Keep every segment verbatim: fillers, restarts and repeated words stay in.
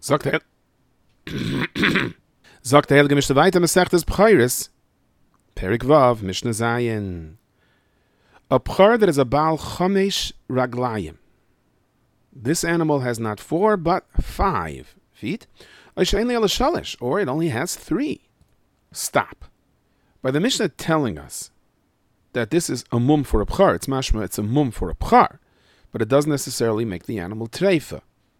Sagt er, sagt der Heilige Mishnah weiter, Masechtes Bchairis, Perik Vav, Mishnah Zayin. A bchar that is a Baal Chamesh Raglayim. This animal has not four, but five feet. Or it only has three. Stop. By the Mishnah telling us that this is a mum for a bchar, it's mashma, it's a mum for a bchar, but it doesn't necessarily make the animal treifa.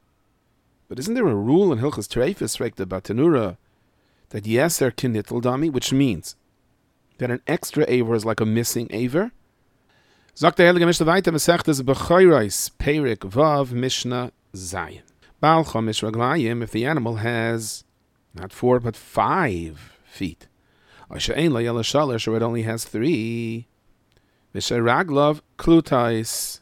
But isn't there a rule in Hilchas Treifas, like the Batanura, that yeser kinitl dami, which means that an extra aver is like a missing aver? Sagt der Heilige Mishnah weiter, Masechtes Bechayros, Perik Vav, Mishnah Zayin. Baal Chamesh Raglayim, if the animal has not four but five feet, or it only has three, Raglav Klutais,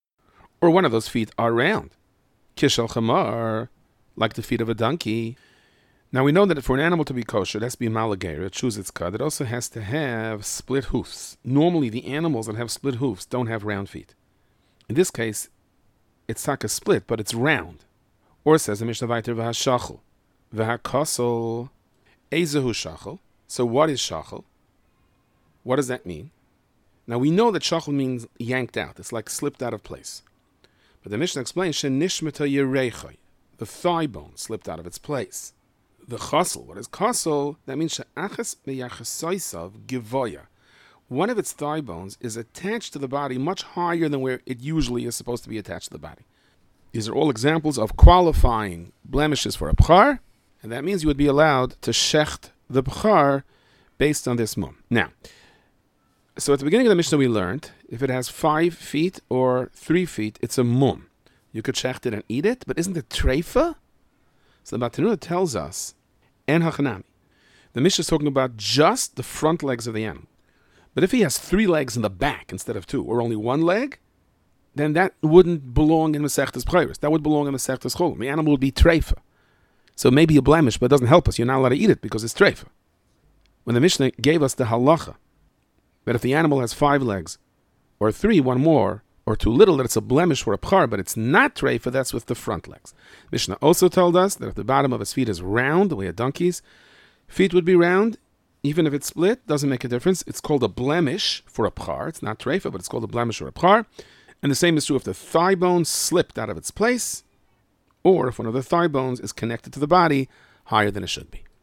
or one of those feet are round, Kishal Chamar, like the feet of a donkey. Now we know that for an animal to be kosher, it has to be malager, it chews its cud. It also has to have split hoofs. Normally the animals that have split hoofs don't have round feet. In this case, it's not a split, but it's round. Or it says the Mishnah Vayter v'hashachel, v'hakosel, ezehu shachel. So what is shachel? What does that mean? Now we know that shachel means yanked out. It's like slipped out of place. But the Mishnah explains, shenishmeta yerechai, the thigh bone slipped out of its place. The chasel, what is chasel? That means she'achas meyachasaisav givoya. One of its thigh bones is attached to the body much higher than where it usually is supposed to be attached to the body. These are all examples of qualifying blemishes for a bchar, and that means you would be allowed to shecht the bchar based on this mum. Now, so at the beginning of the Mishnah we learned, if it has five feet or three feet, it's a mum. You could shecht it and eat it, but isn't it treifa? So the Batanura tells us, en hachanami, the Mishnah is talking about just the front legs of the animal. But if he has three legs in the back instead of two, or only one leg, then that wouldn't belong in Masechtes Bchairos. That would belong in Masechtes Cholim. The animal would be treifa. So maybe a blemish, but it doesn't help us. You're not allowed to eat it because it's treifa. When the Mishnah gave us the halacha, that if the animal has five legs, or three, one more, or too little, that it's a blemish for a bchar, but it's not treifa, that's with the front legs. Mishnah also told us that if the bottom of his feet is round, the way a donkey's feet would be round, even if it's split, doesn't make a difference. It's called a blemish for a bchar. It's not treifa, but it's called a blemish for a bchar. And the same is true if the thigh bone slipped out of its place, or if one of the thigh bones is connected to the body higher than it should be.